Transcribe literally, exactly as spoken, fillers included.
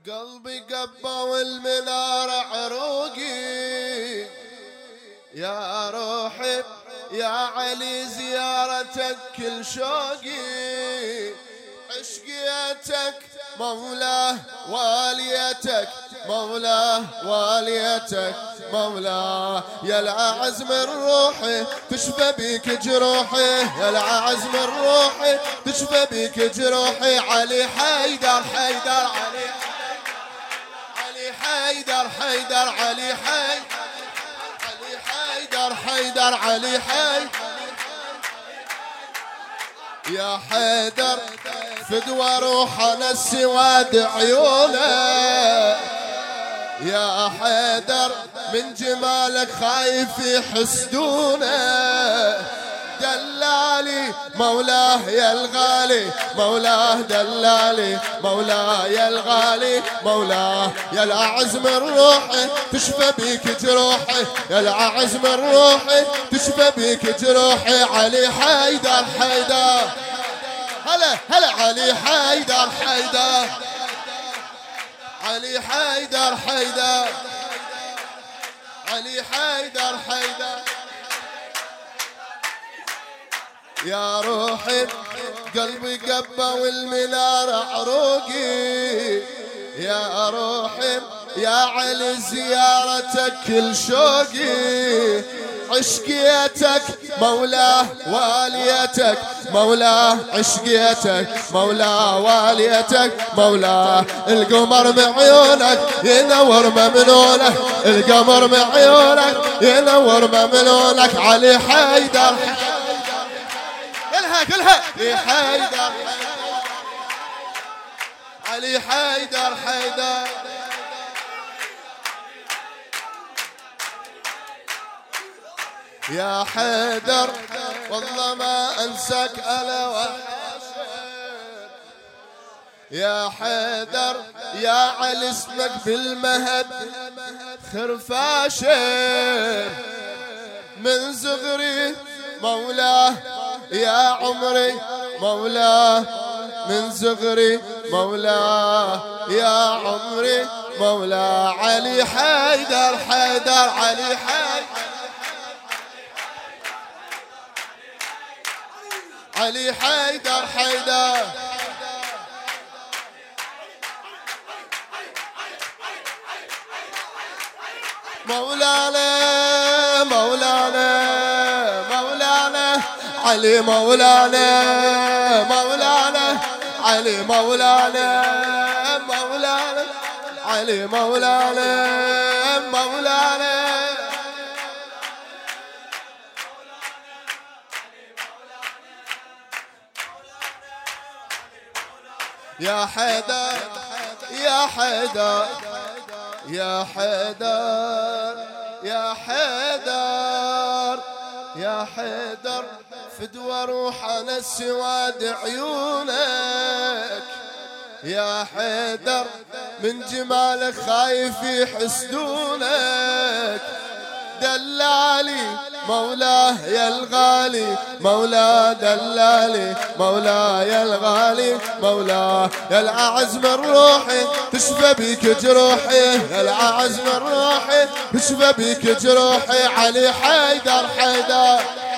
قلبي قبى والمنار عروقي، يا روحي يا علي زيارتك كل شوقي، عشقيتك مولاه واليتك مولاه واليتك مولاه، يا الأعز من روحي تشفى بيك جروحي، يا الأعز من روحي تشفى بيك جروحي، علي حيدر حيدر علي علي حيدر حيدر علي حيدر علي حيدر حيدر علي حيدر يا حيدر فدوى روحنا السواد عيونه، يا حيدر من جمالك خايف يحسدونه، دلالي مولاه يا الغالي مولاه دلالي مولاه يا الغالي مولاه، يا الأعز من روحي تشفى بيك جروحي، يا الأعز من روحي تشفى بيك جروحي، علي حيدر حيدر هلا هلا علي حيدر حيدر علي حيدر حيدر علي حيدر حيدر يا روحي قلبي قبى والمنار عروقي، يا روحي يا علي زيارتك كل شوقي، عشقيتك مولاه واليتك مولاه، عشقيتك مولاه واليتك مولاه، القمر بعيونك ينور ممنونك، القمر بعيونك ينور ممنونك، علي حيدر قلها قلها علي حيدر علي حيدر حيدر يا حيدر والله ما انساك الا وحاشر، يا حيدر يا علي اسمك بالمهد خرفاشر، من صغري مولاه يا عمري مولاه، من صغري مولاه يا عمري مولاه، علي حيدر حيدر علي حيدر علي حيدر حيدر مولانا مولانا مولانا علي مولانا مولانا علي مولانا مولانا علي مولانا مولانا يا حيدر يا حيدر يا حيدر يا حيدر يا حيدر فدوى روحنا السواد عيونك، يا حيدر من جمالك خايف يحسدونك، دلالي مولاه يا الغالي مولاه دلالي مولاه يا الغالي مولاه، يا الأعز من روحي تشفى بيك جروحي، يا الأعز من روحي تشفى بيك جروحي، علي حيدر حيدر